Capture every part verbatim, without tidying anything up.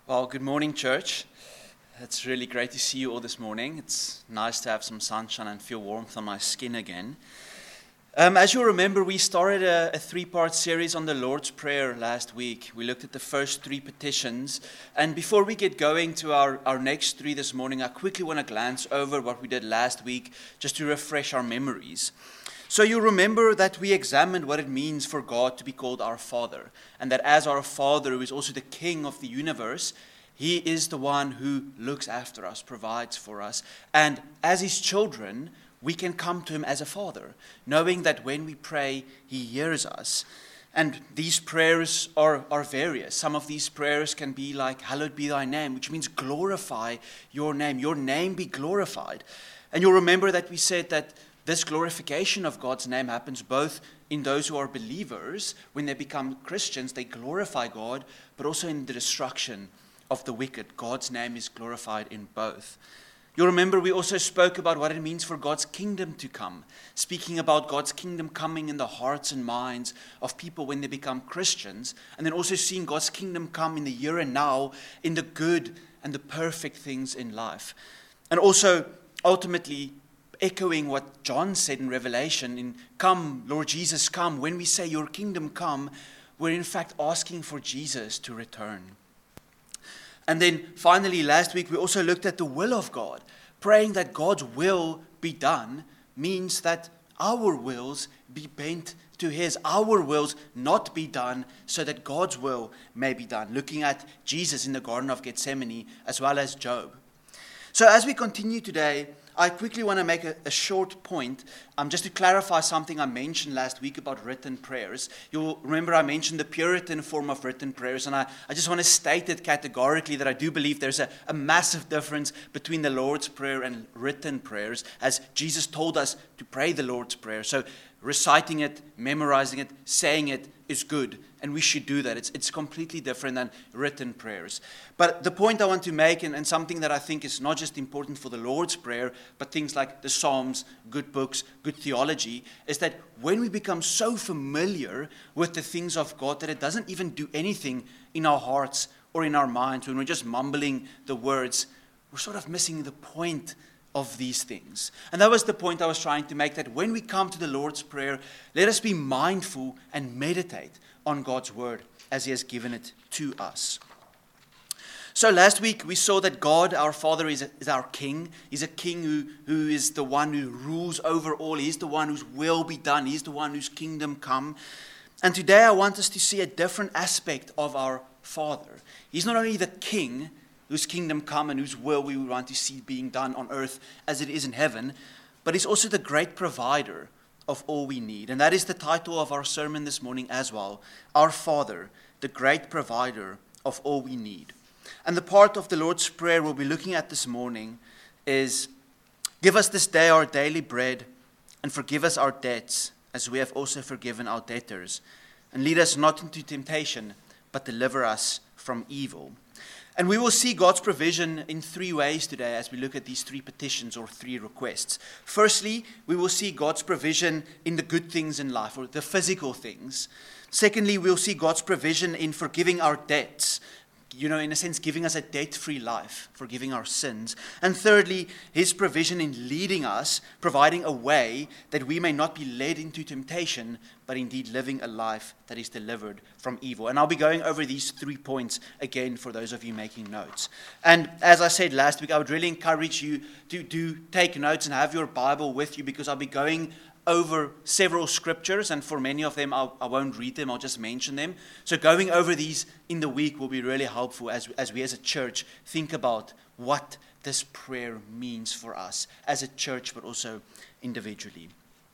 Well, good morning, church. It's really great to see you all this morning. It's nice to have some sunshine and feel warmth on my skin again. Um, as you'll remember, we started a, a three-part series on the Lord's Prayer last week. We looked at the first three petitions. And before we get going to our, our next three this morning, I quickly want to glance over what we did last week just to refresh our memories. So you remember that we examined what it means for God to be called our Father, and that as our Father, who is also the King of the universe, He is the one who looks after us, provides for us. And as His children, we can come to Him as a Father, knowing that when we pray, He hears us. And these prayers are, are various. Some of these prayers can be like, hallowed be thy name, which means glorify your name. Your name be glorified. And you'll remember that we said that this glorification of God's name happens both in those who are believers. When they become Christians, they glorify God, but also in the destruction of the wicked. God's name is glorified in both. You'll remember we also spoke about what it means for God's kingdom to come, speaking about God's kingdom coming in the hearts and minds of people when they become Christians, and then also seeing God's kingdom come in the here and now, in the good and the perfect things in life. And also, ultimately, echoing what John said in Revelation, in come, Lord Jesus, come. When we say your kingdom come, we're in fact asking for Jesus to return. And then finally, last week, we also looked at the will of God. Praying that God's will be done means that our wills be bent to His. Our wills not be done so that God's will may be done. Looking at Jesus in the Garden of Gethsemane as well as Job. So as we continue today, I quickly want to make a, a short point, um, just to clarify something I mentioned last week about written prayers. You'll remember I mentioned the Puritan form of written prayers, and I, I just want to state it categorically that I do believe there's a, a massive difference between the Lord's Prayer and written prayers, as Jesus told us to pray the Lord's Prayer. So reciting it, memorizing it, saying it is good, and we should do that. It's it's completely different than written prayers. But the point I want to make, and, and something that I think is not just important for the Lord's Prayer, but things like the Psalms, good books, good theology, is that when we become so familiar with the things of God that it doesn't even do anything in our hearts or in our minds, when we're just mumbling the words, we're sort of missing the point of these things. And that was the point I was trying to make, that when we come to the Lord's Prayer, let us be mindful and meditate on God's word as He has given it to us. So last week we saw that God, our Father, is, a, is our King. He's a King who, who is the one who rules over all. He's the one whose will be done. He's the one whose kingdom come. And today I want us to see a different aspect of our Father. He's not only the King whose kingdom come and whose will we want to see being done on earth as it is in heaven, but He's also the great provider of all we need. And that is the title of our sermon this morning as well. Our Father, the great provider of all we need. And the part of the Lord's Prayer we'll be looking at this morning is, give us this day our daily bread, and forgive us our debts, as we have also forgiven our debtors. And lead us not into temptation, but deliver us from evil. And we will see God's provision in three ways today as we look at these three petitions or three requests. Firstly, we will see God's provision in the good things in life, or the physical things. Secondly, we'll see God's provision in forgiving our debts. You know, in a sense, giving us a debt-free life, forgiving our sins. And thirdly, His provision in leading us, providing a way that we may not be led into temptation, but indeed living a life that is delivered from evil. And I'll be going over these three points again for those of you making notes. And as I said last week, I would really encourage you to do take notes and have your Bible with you, because I'll be going over several scriptures, and for many of them I'll, I won't read them, I'll just mention them. So going over these in the week will be really helpful as, as we as a church think about what this prayer means for us as a church, but also individually.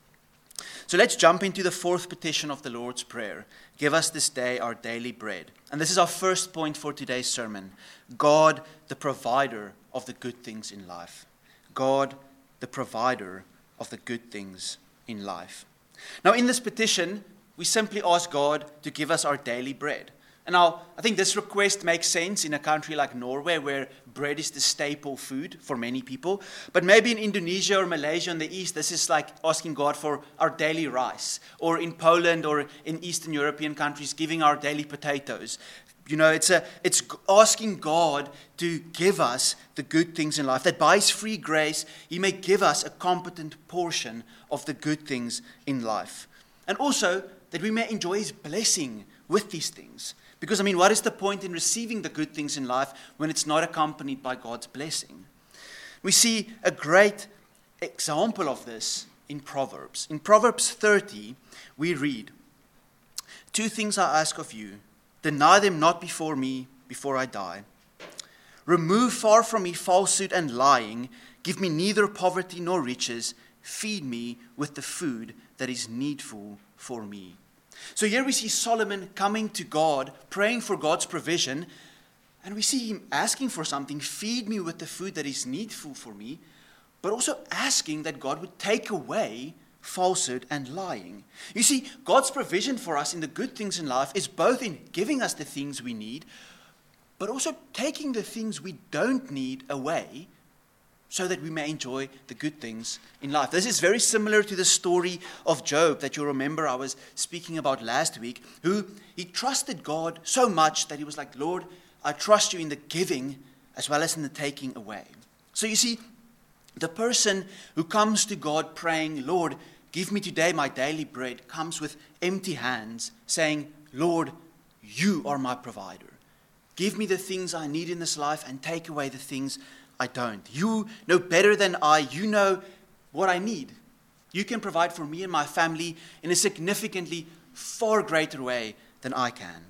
So let's jump into the fourth petition of the Lord's Prayer. Give us this day our daily bread. And this is our first point for today's sermon. God, the provider of the good things in life. God, the provider of the good things in life. Now, in this petition, we simply ask God to give us our daily bread. And now, I think this request makes sense in a country like Norway, where bread is the staple food for many people. But maybe in Indonesia or Malaysia in the East, this is like asking God for our daily rice. Or in Poland or in Eastern European countries, giving our daily potatoes. You know, it's a it's asking God to give us the good things in life, that by His free grace, He may give us a competent portion of the good things in life. And also, that we may enjoy His blessing with these things. Because, I mean, what is the point in receiving the good things in life when it's not accompanied by God's blessing? We see a great example of this in Proverbs. In Proverbs thirty, we read, "Two things I ask of you, deny them not before me, before I die. Remove far from me falsehood and lying. Give me neither poverty nor riches. Feed me with the food that is needful for me." So here we see Solomon coming to God, praying for God's provision, and we see him asking for something, feed me with the food that is needful for me, but also asking that God would take away falsehood and lying. You see, God's provision for us in the good things in life is both in giving us the things we need, but also taking the things we don't need away so that we may enjoy the good things in life. This is very similar to the story of Job that you remember I was speaking about last week, who he trusted God so much that he was like, Lord, I trust you in the giving as well as in the taking away. So you see, the person who comes to God praying, Lord, give me today my daily bread, comes with empty hands saying, Lord, you are my provider. Give me the things I need in this life and take away the things I don't. You know better than I. You know what I need. You can provide for me and my family in a significantly far greater way than I can.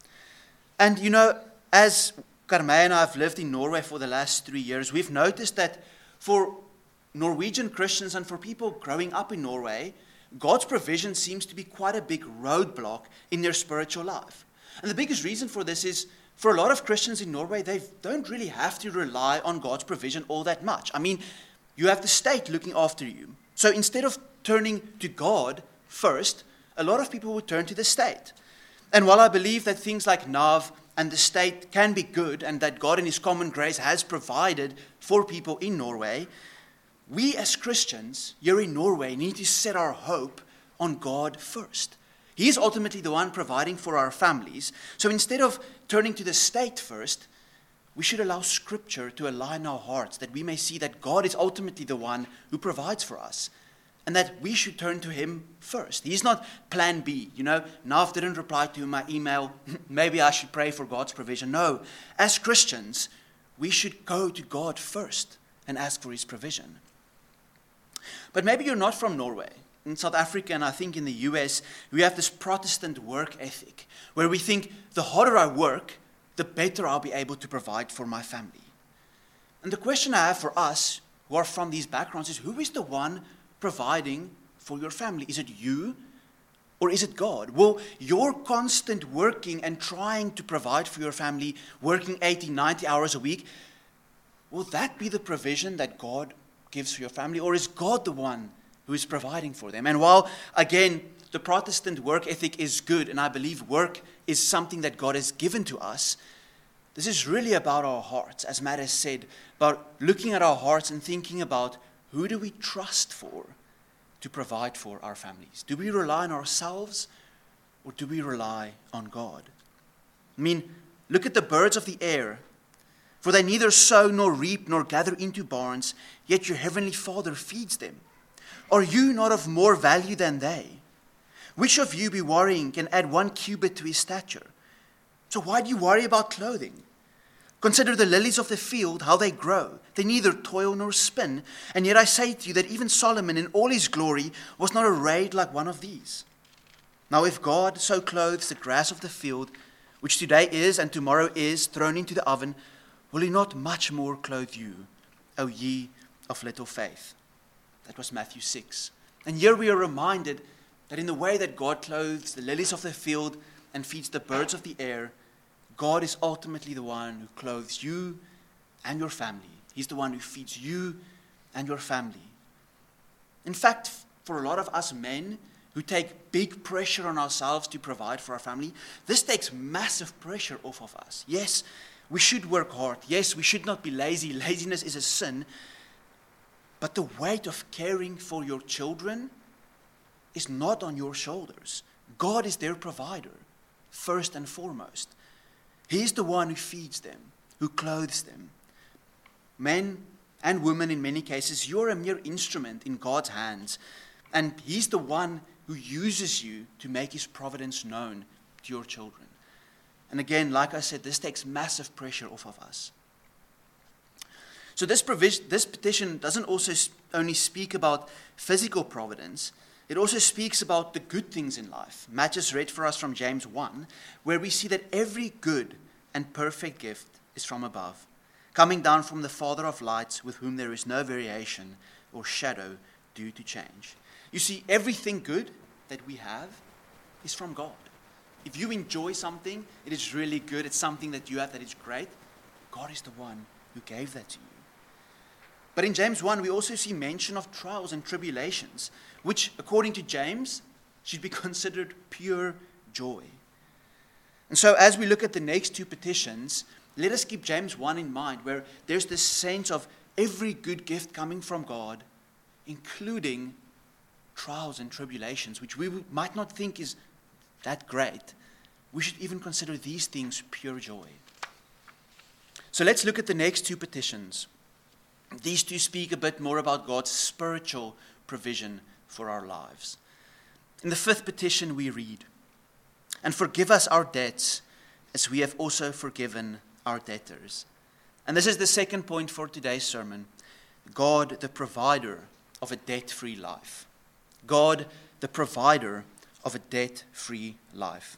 And you know, as Carmé and I have lived in Norway for the last three years, we've noticed that for Norwegian Christians and for people growing up in Norway, God's provision seems to be quite a big roadblock in their spiritual life. And the biggest reason for this is, for a lot of Christians in Norway, they don't really have to rely on God's provision all that much. I mean, you have the state looking after you. So instead of turning to God first, a lot of people would turn to the state. And while I believe that things like N A V and the state can be good and that God in His common grace has provided for people in Norway, we as Christians here in Norway need to set our hope on God first. He is ultimately the one providing for our families. So instead of turning to the state first, we should allow Scripture to align our hearts, that we may see that God is ultimately the one who provides for us, and that we should turn to Him first. He's not plan B. You know, Nav didn't reply to my email, maybe I should pray for God's provision. No, as Christians, we should go to God first and ask for His provision. But maybe you're not from Norway. In South Africa and I think in the U S, we have this Protestant work ethic where we think the harder I work, the better I'll be able to provide for my family. And the question I have for us who are from these backgrounds is, who is the one providing for your family? Is it you or is it God? Will your constant working and trying to provide for your family, working eighty, ninety hours a week, will that be the provision that God gives for your family? Or is God the one who is providing for them? And while, again, the Protestant work ethic is good, and I believe work is something that God has given to us, this is really about our hearts, as Matt has said, about looking at our hearts and thinking about who do we trust for to provide for our families? Do we rely on ourselves or do we rely on God? I mean, look at the birds of the air. For they neither sow nor reap nor gather into barns, yet your heavenly Father feeds them. Are you not of more value than they? Which of you, be worrying, can add one cubit to his stature? So why do you worry about clothing? Consider the lilies of the field, how they grow. They neither toil nor spin. And yet I say to you that even Solomon in all his glory was not arrayed like one of these. Now if God so clothes the grass of the field, which today is and tomorrow is thrown into the oven, will He not much more clothe you, O ye of little faith? That was Matthew six. And here we are reminded that in the way that God clothes the lilies of the field and feeds the birds of the air, God is ultimately the one who clothes you and your family. He's the one who feeds you and your family. In fact, for a lot of us men who take big pressure on ourselves to provide for our family, this takes massive pressure off of us. Yes, we should work hard. Yes, we should not be lazy. Laziness is a sin. But the weight of caring for your children is not on your shoulders. God is their provider, first and foremost. He is the one who feeds them, who clothes them. Men and women, in many cases, you're a mere instrument in God's hands, and He's the one who uses you to make His providence known to your children. And again, like I said, this takes massive pressure off of us. So this provision, this petition doesn't also only speak about physical providence. It also speaks about the good things in life. Matt just read for us from James one, where we see that every good and perfect gift is from above, coming down from the Father of lights, with whom there is no variation or shadow due to change. You see, everything good that we have is from God. If you enjoy something, it is really good. It's something that you have that is great. God is the one who gave that to you. But in James one, we also see mention of trials and tribulations, which, according to James, should be considered pure joy. And so as we look at the next two petitions, let us keep James one in mind, where there's this sense of every good gift coming from God, including trials and tribulations, which we might not think is that great. We should even consider these things pure joy. So let's look at the next two petitions. These two speak a bit more about God's spiritual provision for our lives. In the fifth petition we read, "And forgive us our debts, as we have also forgiven our debtors." And this is the second point for today's sermon. God, the provider of a debt-free life. God, the provider of a debt-free life.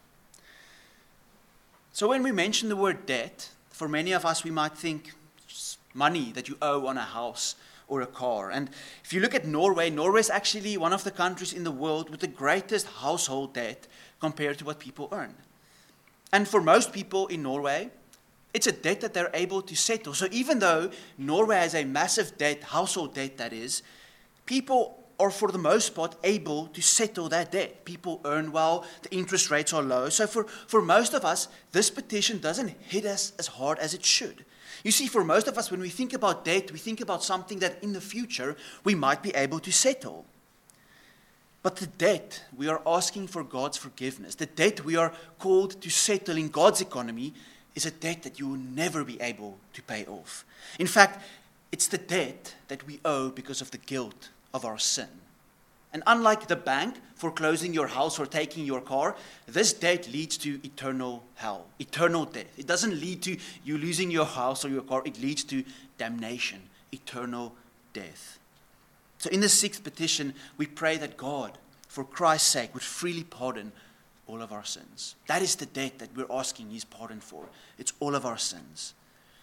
So when we mention the word debt, for many of us we might think money that you owe on a house or a car. And if you look at Norway, Norway is actually one of the countries in the world with the greatest household debt compared to what people earn. And for most people in Norway, it's a debt that they're able to settle. So even though Norway has a massive debt, household debt that is, people are for the most part able to settle that debt. People earn well, the interest rates are low. So for, for most of us, this petition doesn't hit us as hard as it should. You see, for most of us, when we think about debt, we think about something that in the future we might be able to settle. But the debt we are asking for God's forgiveness, the debt we are called to settle in God's economy, is a debt that you will never be able to pay off. In fact, it's the debt that we owe because of the guilt of our sin. And unlike the bank foreclosing your house or taking your car, this debt leads to eternal hell, eternal death. It doesn't lead to you losing your house or your car. It leads to damnation, eternal death. So in the sixth petition, we pray that God, for Christ's sake, would freely pardon all of our sins. That is the debt that we're asking His pardon for. It's all of our sins.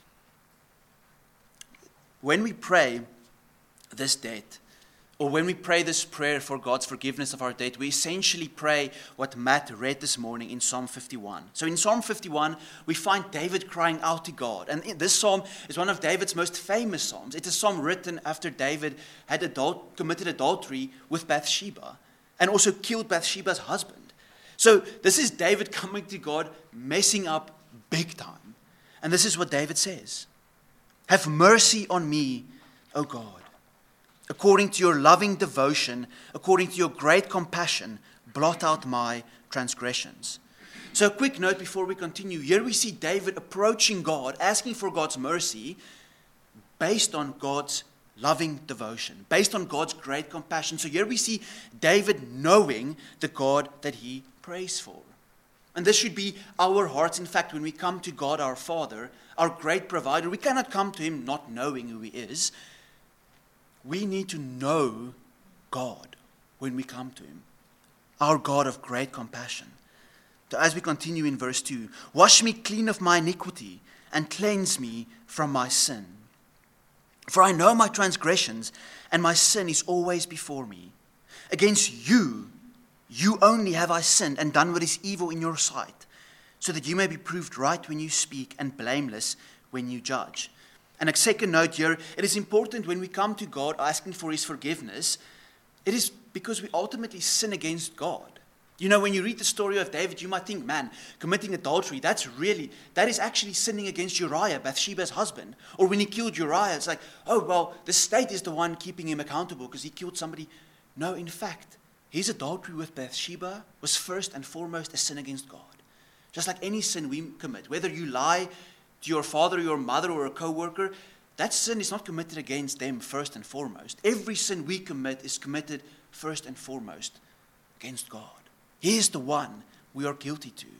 When we pray this debt, or when we pray this prayer for God's forgiveness of our debt, we essentially pray what Matt read this morning in Psalm fifty-one. So in Psalm fifty-one, we find David crying out to God. And this psalm is one of David's most famous psalms. It's a psalm written after David had adult, committed adultery with Bathsheba and also killed Bathsheba's husband. So this is David coming to God, messing up big time. And this is what David says. "Have mercy on me, O God. According to your loving devotion, according to your great compassion, blot out my transgressions." So a quick note before we continue. Here we see David approaching God, asking for God's mercy based on God's loving devotion, based on God's great compassion. So here we see David knowing the God that he prays for. And this should be our hearts. In fact, when we come to God our Father, our great provider, we cannot come to Him not knowing who He is. We need to know God when we come to Him, our God of great compassion. So as we continue in verse two, "Wash me clean of my iniquity and cleanse me from my sin. For I know my transgressions, and my sin is always before me. Against you, you only have I sinned and done what is evil in your sight, so that you may be proved right when you speak and blameless when you judge." And a second note here, it is important when we come to God asking for His forgiveness, it is because we ultimately sin against God. You know, when you read the story of David, you might think, man, committing adultery, that's really, that is actually sinning against Uriah, Bathsheba's husband. Or when he killed Uriah, it's like, oh, well, the state is the one keeping him accountable because he killed somebody. No, in fact, his adultery with Bathsheba was first and foremost a sin against God. Just like any sin we commit, whether you lie to your father, your mother, or a co-worker, that sin is not committed against them first and foremost. Every sin we commit is committed first and foremost against God. He is the one we are guilty to.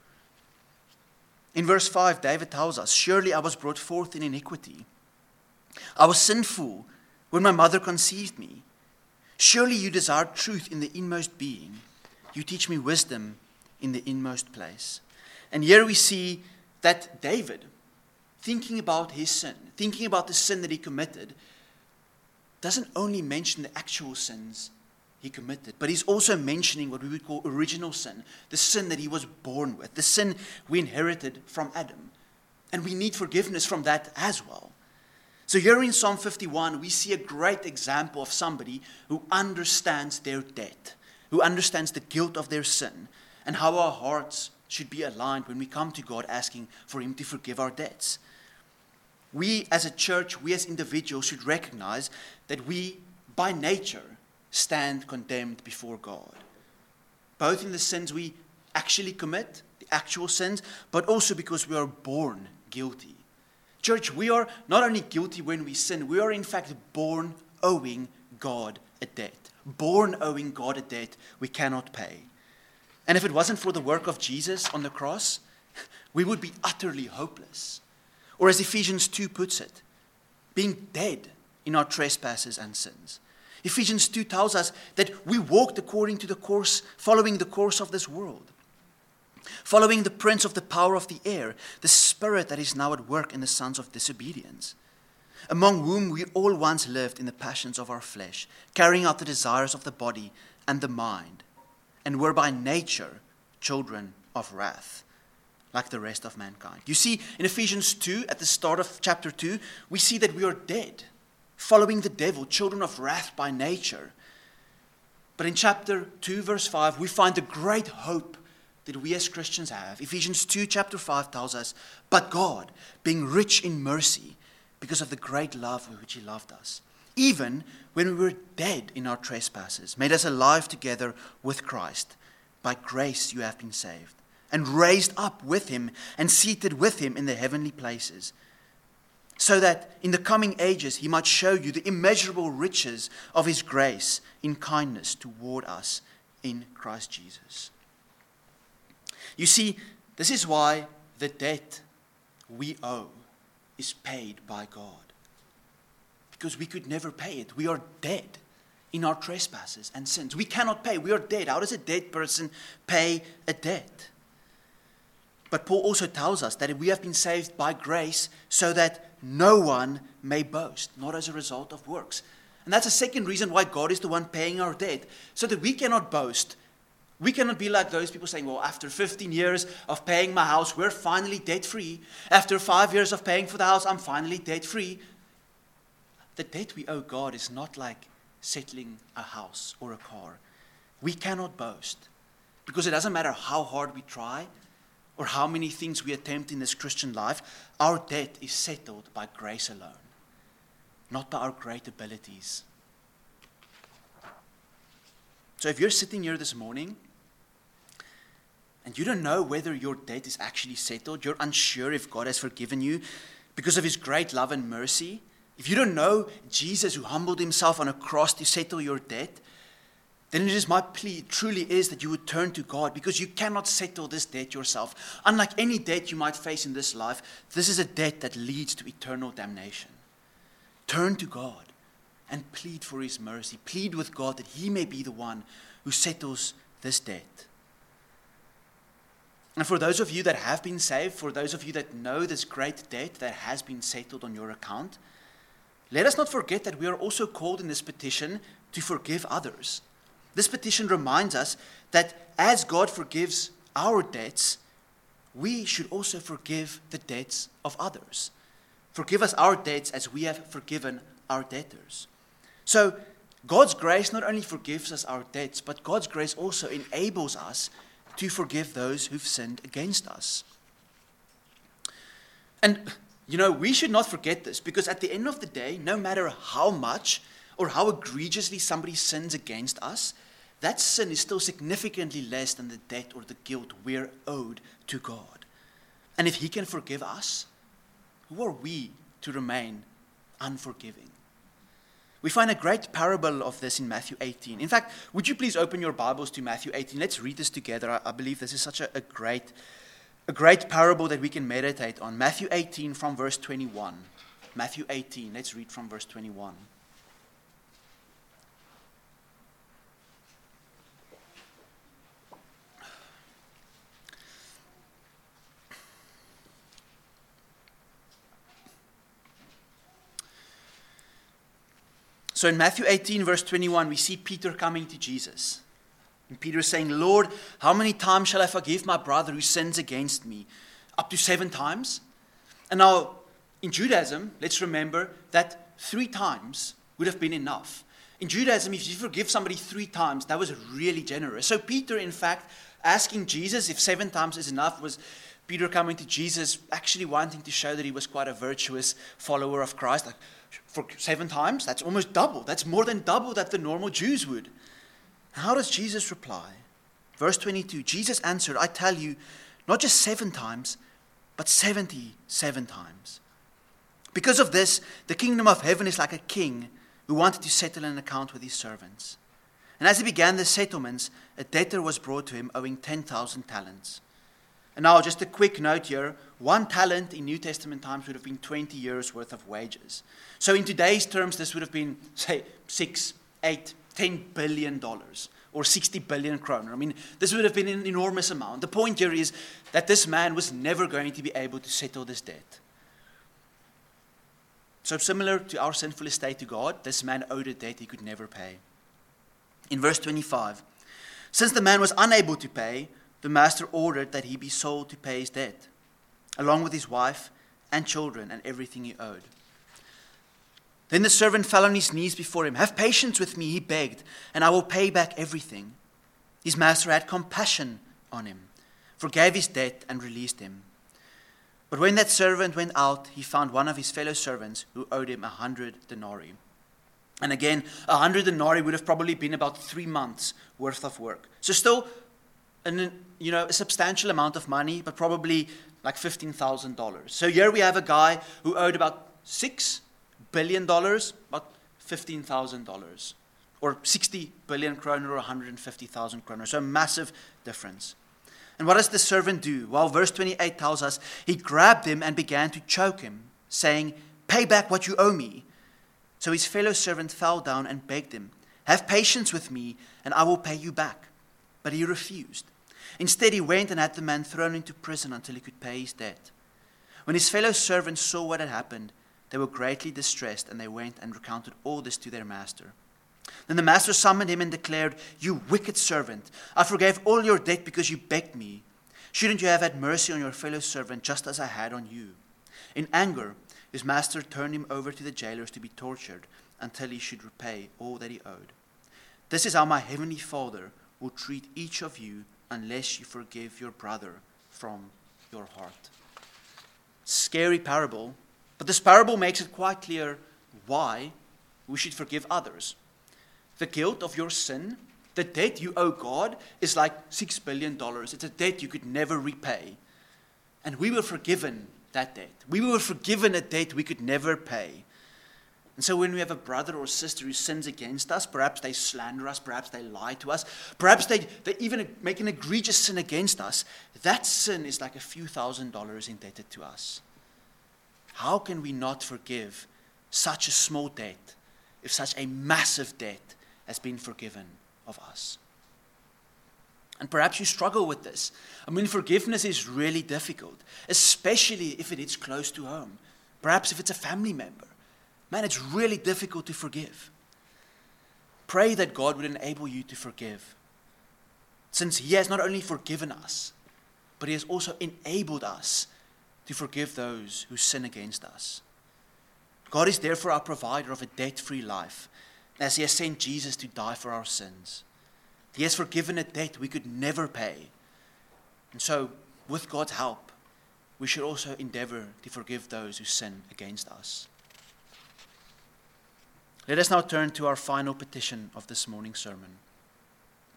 In verse five, David tells us, "Surely I was brought forth in iniquity. I was sinful when my mother conceived me. Surely you desire truth in the inmost being. You teach me wisdom in the inmost place." And here we see that David, thinking about his sin, thinking about the sin that he committed, doesn't only mention the actual sins he committed, but he's also mentioning what we would call original sin, the sin that he was born with, the sin we inherited from Adam. And we need forgiveness from that as well. So here in Psalm fifty-one, we see a great example of somebody who understands their debt, who understands the guilt of their sin, and how our hearts should be aligned when we come to God asking for Him to forgive our debts. We as a church, we as individuals should recognize that we, by nature, stand condemned before God. Both in the sins we actually commit, the actual sins, but also because we are born guilty. Church, we are not only guilty when we sin, we are in fact born owing God a debt. Born owing God a debt we cannot pay. And if it wasn't for the work of Jesus on the cross, we would be utterly hopeless. Or as Ephesians two puts it, being dead in our trespasses and sins. Ephesians two tells us that we walked according to the course, following the course of this world. Following the prince of the power of the air, the spirit that is now at work in the sons of disobedience, among whom we all once lived in the passions of our flesh, carrying out the desires of the body and the mind, and were by nature children of wrath, like the rest of mankind. You see, in Ephesians two, at the start of chapter two, we see that we are dead, following the devil, children of wrath by nature. But in chapter two, verse five, we find the great hope that we as Christians have. Ephesians two, chapter five tells us, "But God, being rich in mercy, because of the great love with which He loved us, even when we were dead in our trespasses, made us alive together with Christ. By grace you have been saved, and raised up with Him, and seated with Him in the heavenly places, so that in the coming ages He might show you the immeasurable riches of His grace in kindness toward us in Christ Jesus." You see, this is why the debt we owe is paid by God. Because we could never pay it. We are dead in our trespasses and sins. We cannot pay. We are dead. How does a dead person pay a debt? But Paul also tells us that we have been saved by grace so that no one may boast, not as a result of works. And that's a second reason why God is the one paying our debt, so that we cannot boast. We cannot be like those people saying, well, after fifteen years of paying my house, we're finally debt-free. After five years of paying for the house, I'm finally debt-free. The debt we owe God is not like settling a house or a car. We cannot boast, because it doesn't matter how hard we try or how many things we attempt in this Christian life, our debt is settled by grace alone, not by our great abilities. So if you're sitting here this morning and you don't know whether your debt is actually settled, you're unsure if God has forgiven you because of His great love and mercy, if you don't know Jesus who humbled Himself on a cross to settle your debt, then it is my plea, it truly is, that you would turn to God, because you cannot settle this debt yourself. Unlike any debt you might face in this life, this is a debt that leads to eternal damnation. Turn to God and plead for His mercy. Plead with God that He may be the one who settles this debt. And for those of you that have been saved, for those of you that know this great debt that has been settled on your account, let us not forget that we are also called in this petition to forgive others. This petition reminds us that as God forgives our debts, we should also forgive the debts of others. Forgive us our debts as we have forgiven our debtors. So God's grace not only forgives us our debts, but God's grace also enables us to forgive those who've sinned against us. And, you know, we should not forget this, because at the end of the day, no matter how much or how egregiously somebody sins against us, that sin is still significantly less than the debt or the guilt we're owed to God. And if he can forgive us, who are we to remain unforgiving? We find a great parable of this in Matthew eighteen. In fact, would you please open your Bibles to Matthew eighteen? Let's read this together. I, I believe this is such a, a great, a great parable that we can meditate on. Matthew eighteen from verse twenty-one. Matthew eighteen, let's read from verse twenty-one. So in Matthew eighteen, verse twenty-one, we see Peter coming to Jesus. And Peter is saying, Lord, how many times shall I forgive my brother who sins against me? Up to seven times? And now, in Judaism, let's remember that three times would have been enough. In Judaism, if you forgive somebody three times, that was really generous. So Peter, in fact, asking Jesus if seven times is enough, was Peter coming to Jesus, actually wanting to show that he was quite a virtuous follower of Christ. Like, for seven times, that's almost double. That's more than double that the normal Jews would. How does Jesus reply? Verse twenty-two, Jesus answered, I tell you, not just seven times, but seventy-seven times. Because of this, the kingdom of heaven is like a king who wanted to settle an account with his servants. And as he began the settlements, a debtor was brought to him owing ten thousand talents. And now, just a quick note here, one talent in New Testament times would have been twenty years worth of wages. So in today's terms, this would have been, say, six, eight, ten billion dollars or sixty billion kroner. I mean, this would have been an enormous amount. The point here is that this man was never going to be able to settle this debt. So similar to our sinful estate to God, this man owed a debt he could never pay. In verse twenty-five, since the man was unable to pay, the master ordered that he be sold to pay his debt, along with his wife and children and everything he owed. Then the servant fell on his knees before him. Have patience with me, he begged, and I will pay back everything. His master had compassion on him, forgave his debt, and released him. But when that servant went out, he found one of his fellow servants who owed him a hundred denarii. And again, a hundred denarii would have probably been about three months worth of work. So still, an, you know, a substantial amount of money, but probably like fifteen thousand dollars. So here we have a guy who owed about six billion dollars, about fifteen thousand dollars. Or sixty billion kroner or one hundred fifty thousand kroner. So a massive difference. And what does the servant do? Well, verse twenty-eight tells us, he grabbed him and began to choke him, saying, pay back what you owe me. So his fellow servant fell down and begged him, have patience with me, and I will pay you back. But he refused. Instead, he went and had the man thrown into prison until he could pay his debt. When his fellow servants saw what had happened, they were greatly distressed, and they went and recounted all this to their master. Then the master summoned him and declared, you wicked servant, I forgave all your debt because you begged me. Shouldn't you have had mercy on your fellow servant just as I had on you? In anger, his master turned him over to the jailers to be tortured until he should repay all that he owed. This is how my heavenly Father will treat each of you unless you forgive your brother from your heart. Scary parable, but this parable makes it quite clear why we should forgive others. The guilt of your sin, the debt you owe God, is like six billion dollars. It's a debt you could never repay. And we were forgiven that debt. We were forgiven a debt we could never pay. And so when we have a brother or sister who sins against us, perhaps they slander us, perhaps they lie to us, perhaps they, they even make an egregious sin against us, that sin is like a few thousand dollars indebted to us. How can we not forgive such a small debt if such a massive debt has been forgiven of us? And perhaps you struggle with this. I mean, forgiveness is really difficult, especially if it is close to home. Perhaps if it's a family member. Man, it's really difficult to forgive. Pray that God would enable you to forgive. Since He has not only forgiven us, but He has also enabled us to forgive those who sin against us. God is therefore our provider of a debt-free life, as He has sent Jesus to die for our sins. He has forgiven a debt we could never pay. And so, with God's help, we should also endeavor to forgive those who sin against us. Let us now turn to our final petition of this morning's sermon.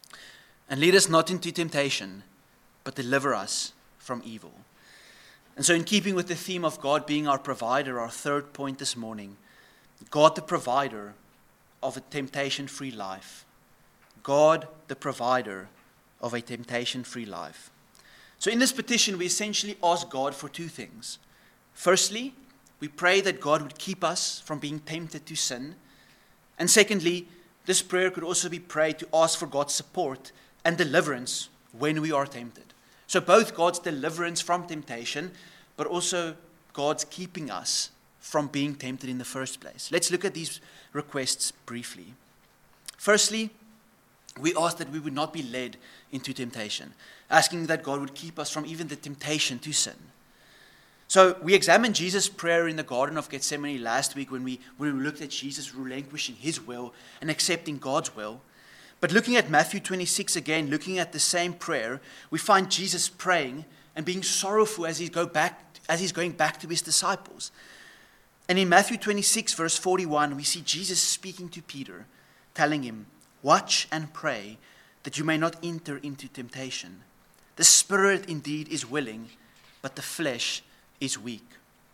And lead us not into temptation, but deliver us from evil. And so in keeping with the theme of God being our provider, our third point this morning, God the provider of a temptation-free life. God the provider of a temptation-free life. So in this petition, we essentially ask God for two things. Firstly, we pray that God would keep us from being tempted to sin. And secondly, this prayer could also be prayed to ask for God's support and deliverance when we are tempted. So both God's deliverance from temptation, but also God's keeping us from being tempted in the first place. Let's look at these requests briefly. Firstly, we ask that we would not be led into temptation, asking that God would keep us from even the temptation to sin. So we examined Jesus' prayer in the Garden of Gethsemane last week when we, when we looked at Jesus relinquishing his will and accepting God's will. But looking at Matthew twenty-six again, looking at the same prayer, we find Jesus praying and being sorrowful as, he go back, as he's going back to his disciples. And in Matthew twenty-six, verse forty-one, we see Jesus speaking to Peter, telling him, "Watch and pray that you may not enter into temptation. The spirit indeed is willing, but the flesh is weak."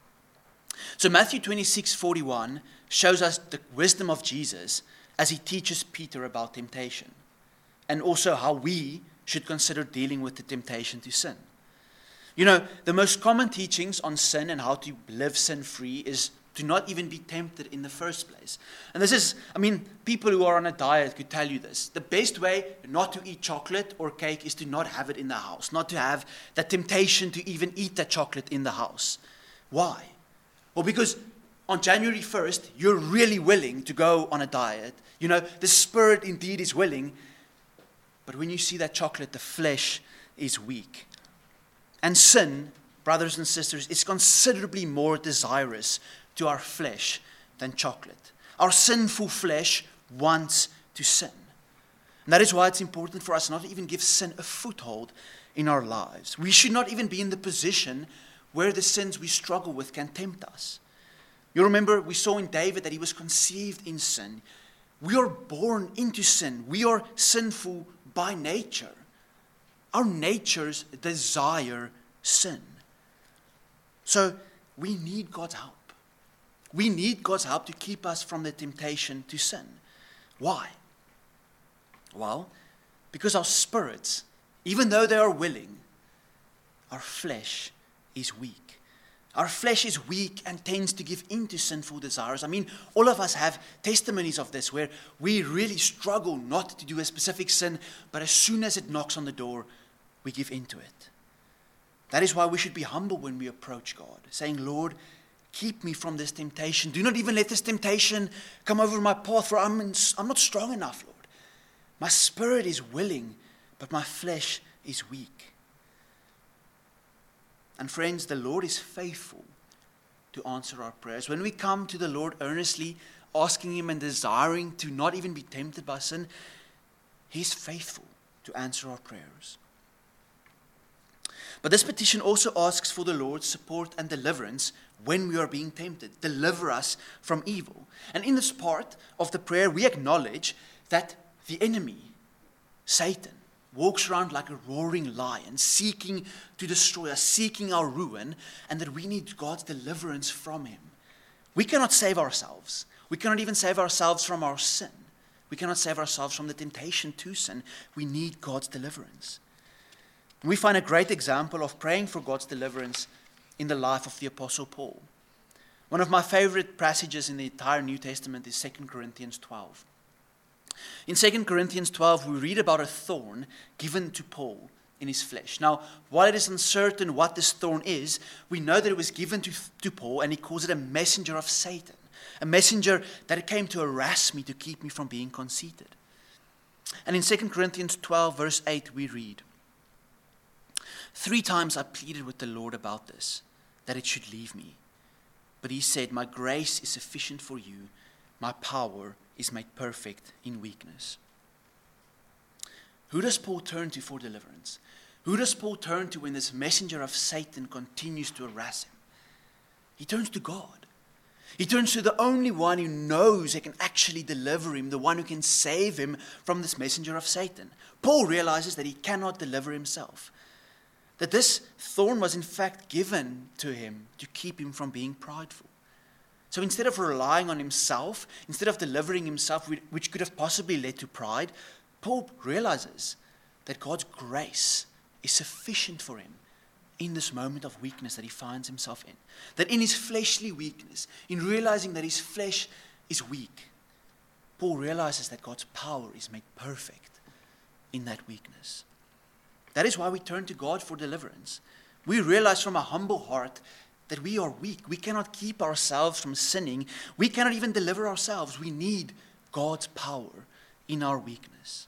So Matthew twenty-six forty-one shows us the wisdom of Jesus as he teaches Peter about temptation, and also how we should consider dealing with the temptation to sin. You know, the most common teachings on sin and how to live sin-free is to not even be tempted in the first place. And this is, I mean, people who are on a diet could tell you this. The best way not to eat chocolate or cake is to not have it in the house, not to have that temptation to even eat that chocolate in the house. Why? Well, because on January first, you're really willing to go on a diet. You know, the spirit indeed is willing, but when you see that chocolate, the flesh is weak. And sin, brothers and sisters, is considerably more desirous to our flesh than chocolate. Our sinful flesh wants to sin. And that is why it's important for us not to even give sin a foothold in our lives. We should not even be in the position where the sins we struggle with can tempt us. You remember we saw in David that he was conceived in sin. We are born into sin. We are sinful by nature. Our natures desire sin. So we need God's help. We need God's help to keep us from the temptation to sin. Why? Well, because our spirits, even though they are willing, our flesh is weak. Our flesh is weak and tends to give in to sinful desires. I mean, all of us have testimonies of this where we really struggle not to do a specific sin, but as soon as it knocks on the door, we give in to it. That is why we should be humble when we approach God, saying, "Lord, keep me from this temptation. Do not even let this temptation come over my path, for I'm, in, I'm not strong enough, Lord. My spirit is willing, but my flesh is weak." And friends, the Lord is faithful to answer our prayers. When we come to the Lord earnestly, asking Him and desiring to not even be tempted by sin, He's faithful to answer our prayers. But this petition also asks for the Lord's support and deliverance when we are being tempted. Deliver us from evil. And in this part of the prayer, we acknowledge that the enemy, Satan, walks around like a roaring lion, seeking to destroy us, seeking our ruin, and that we need God's deliverance from him. We cannot save ourselves. We cannot even save ourselves from our sin. We cannot save ourselves from the temptation to sin. We need God's deliverance. And we find a great example of praying for God's deliverance in the life of the Apostle Paul. One of my favorite passages in the entire New Testament is Second Corinthians twelve. In Second Corinthians twelve, we read about a thorn given to Paul in his flesh. Now, while it is uncertain what this thorn is, we know that it was given to, to Paul, and he calls it a messenger of Satan, a messenger that came to harass me, to keep me from being conceited. And in Second Corinthians twelve, verse eight, we read, "Three times I pleaded with the Lord about this, that it should leave me. But he said, 'My grace is sufficient for you. My power is made perfect in weakness.'" Who does Paul turn to for deliverance? Who does Paul turn to when this messenger of Satan continues to harass him? He turns to God. He turns to the only one who knows he can actually deliver him, the one who can save him from this messenger of Satan. Paul realizes that he cannot deliver himself, that this thorn was in fact given to him to keep him from being prideful. So instead of relying on himself, instead of delivering himself, which could have possibly led to pride, Paul realizes that God's grace is sufficient for him in this moment of weakness that he finds himself in. That in his fleshly weakness, in realizing that his flesh is weak, Paul realizes that God's power is made perfect in that weakness. That is why we turn to God for deliverance. We realize from a humble heart that we are weak. We cannot keep ourselves from sinning. We cannot even deliver ourselves. We need God's power in our weakness.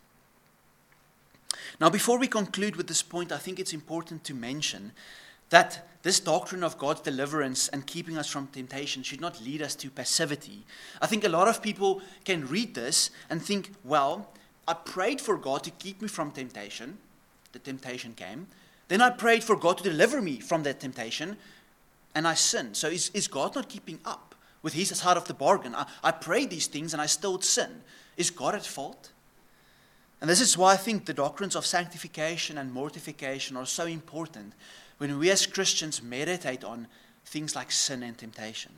Now, before we conclude with this point, I think it's important to mention that this doctrine of God's deliverance and keeping us from temptation should not lead us to passivity. I think a lot of people can read this and think, well, I prayed for God to keep me from temptation. The temptation came. Then I prayed for God to deliver me from that temptation, and I sinned. So is, is God not keeping up with his side of the bargain? I, I prayed these things and I still sin. Is God at fault? And this is why I think the doctrines of sanctification and mortification are so important when we as Christians meditate on things like sin and temptation.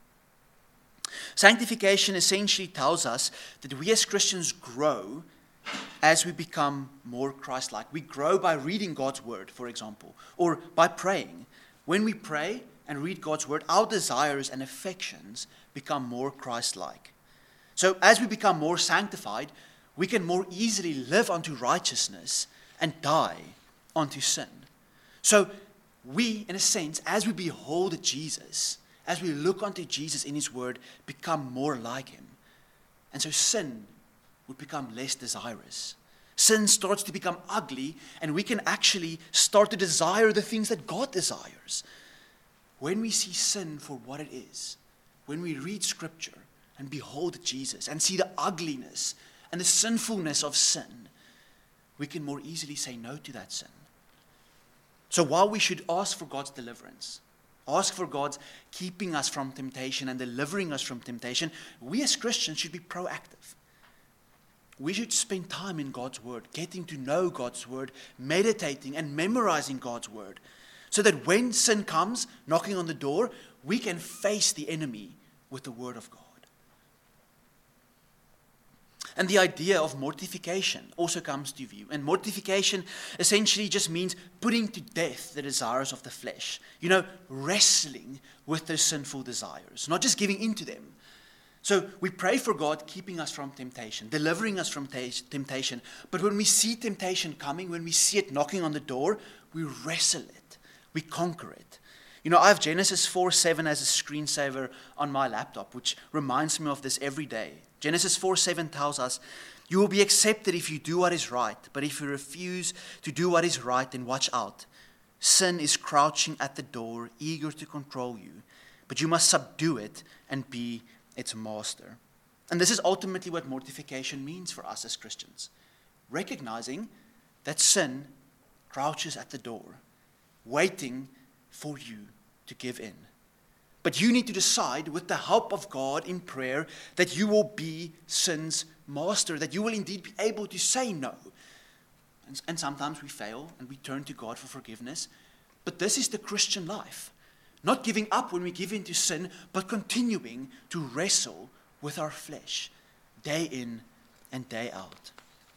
Sanctification essentially tells us that we as Christians grow as we become more Christ-like. We grow by reading God's word, for example, or by praying. When we pray and read God's word, our desires and affections become more Christ-like. So as we become more sanctified, we can more easily live unto righteousness and die unto sin. So we, in a sense, as we behold Jesus, as we look unto Jesus in his word, become more like him. And so sin would become less desirous. Sin starts to become ugly, and we can actually start to desire the things that God desires. When we see sin for what it is, when we read Scripture and behold Jesus and see the ugliness and the sinfulness of sin, we can more easily say no to that sin. So while we should ask for God's deliverance, ask for God's keeping us from temptation and delivering us from temptation, we as Christians should be proactive. We should spend time in God's word, getting to know God's word, meditating and memorizing God's word, so that when sin comes knocking on the door, we can face the enemy with the word of God. And the idea of mortification also comes to view. And mortification essentially just means putting to death the desires of the flesh. You know, wrestling with those sinful desires, not just giving in to them. So we pray for God keeping us from temptation, delivering us from t- temptation. But when we see temptation coming, when we see it knocking on the door, we wrestle it. We conquer it. You know, I have Genesis four seven as a screensaver on my laptop, which reminds me of this every day. Genesis four seven tells us, "You will be accepted if you do what is right, but if you refuse to do what is right, then watch out. Sin is crouching at the door, eager to control you, but you must subdue it and be its master." And this is ultimately what mortification means for us as Christians. Recognizing that sin crouches at the door, waiting for you to give in. But you need to decide with the help of God in prayer that you will be sin's master, that you will indeed be able to say no. And, and sometimes we fail and we turn to God for forgiveness. But this is the Christian life. Not giving up when we give in to sin, but continuing to wrestle with our flesh day in and day out.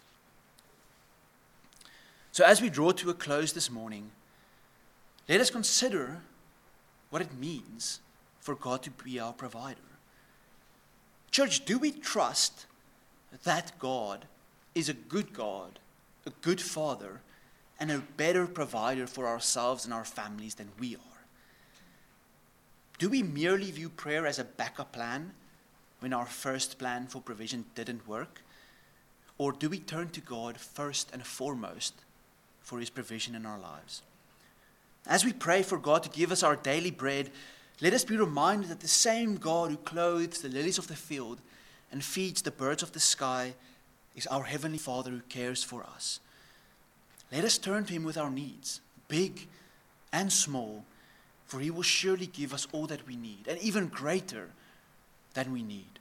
So as we draw to a close this morning, let us consider what it means for God to be our provider. Church, do we trust that God is a good God, a good Father, and a better provider for ourselves and our families than we are? Do we merely view prayer as a backup plan when our first plan for provision didn't work? Or do we turn to God first and foremost for his provision in our lives? As we pray for God to give us our daily bread, let us be reminded that the same God who clothes the lilies of the field and feeds the birds of the sky is our Heavenly Father who cares for us. Let us turn to him with our needs, big and small, for he will surely give us all that we need, and even greater than we need.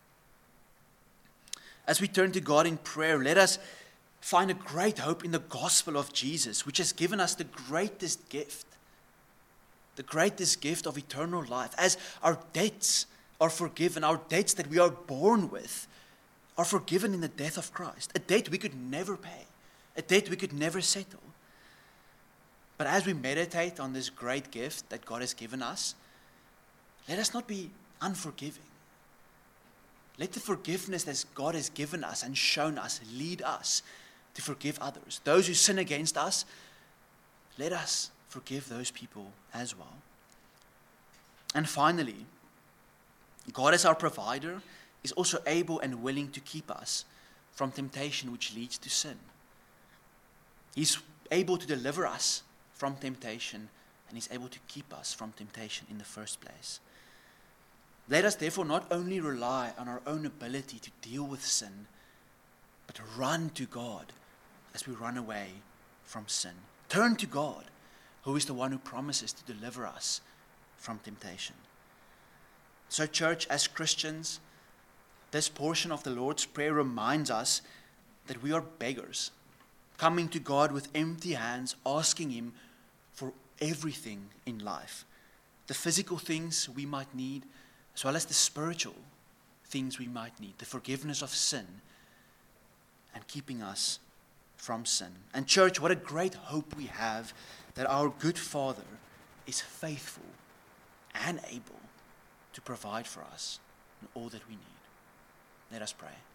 As we turn to God in prayer, let us find a great hope in the gospel of Jesus, which has given us the greatest gift, the greatest gift of eternal life. As our debts are forgiven, our debts that we are born with are forgiven in the death of Christ, a debt we could never pay, a debt we could never settle. But as we meditate on this great gift that God has given us, let us not be unforgiving. Let the forgiveness that God has given us and shown us lead us to forgive others. Those who sin against us, let us forgive those people as well. And finally, God as our provider is also able and willing to keep us from temptation which leads to sin. He's able to deliver us from temptation, and He's able to keep us from temptation in the first place. Let us therefore not only rely on our own ability to deal with sin, but run to God as we run away from sin. Turn to God, who is the one who promises to deliver us from temptation. So, church, as Christians, this portion of the Lord's Prayer reminds us that we are beggars, coming to God with empty hands, asking Him for everything in life. The physical things we might need, as well as the spiritual things we might need, the forgiveness of sin and keeping us from sin. And church, what a great hope we have that our good Father is faithful and able to provide for us in all that we need. Let us pray.